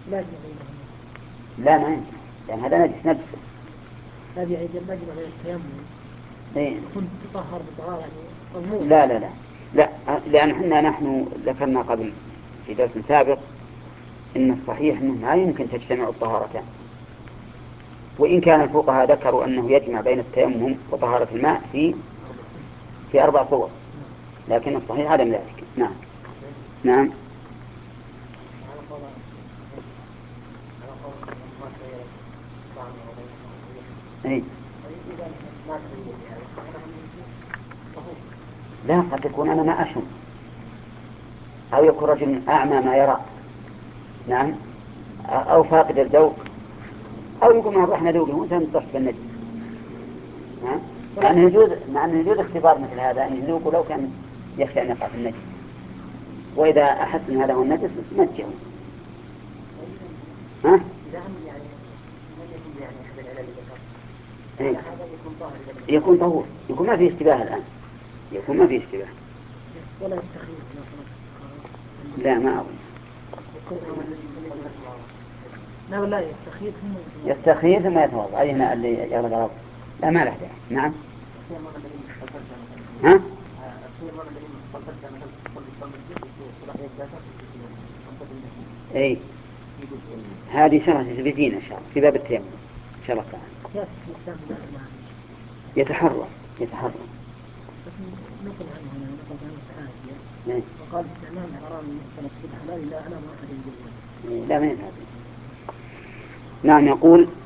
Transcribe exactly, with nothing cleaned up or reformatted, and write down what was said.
لا يجمع بينهما. لا ما يمكن، لأن هذا نجس نفسه. هذه يعني ما يجمع بين التيمم. إيه. كنت تطهر بطهارة يعني مضمون. لا لا لا لا، لأن احنا نحن ذكرنا قبل في درس سابق إن الصحيح أنه ما يمكن تجتمع الطهارتان، وإن كان الفقهاء ذكروا أنه يجمع بين التيمم وطهارة الماء في في أربع صور، لكن الصحيح عدم ذلك. نعم. نعم. أي. لا، قد يكون أنا ما أشم، أو يكون رجل أعمى ما يرى. نعم. أو فاقد الذوق، أو يقول ما رحنا ذوقه وأنت نطحت بالنجم. نعم. مع أنه يجوز مع أنه يجوز اختبار مثل هذا أن يذوق لو كان يخشى أن يقع في النجم، وإذا أحس أن هذا هو النجس نجه. ها؟ إيه؟ يكون طهور، يكون ما فيه اشتباه الآن، يكون ما فيه اشتباه. ولا يستخيل. لا ما أظن. لا ولا يستخيل ثم يستخير ثم يتوضأ، أي هنا اللي يغلب غلط. لا ما له داعي. نعم. ها؟ أي هذه شرح بيجينا إن شاء الله في باب التيمم إن شاء الله تعالى. يتحرى يتحرى. نقل عنه هنا نقل عنه حاجة إيه؟ وقال استعمال حرام المختلط بالحلال لا أعلم أحد يقول. لا ما يفعل. نعم. يقول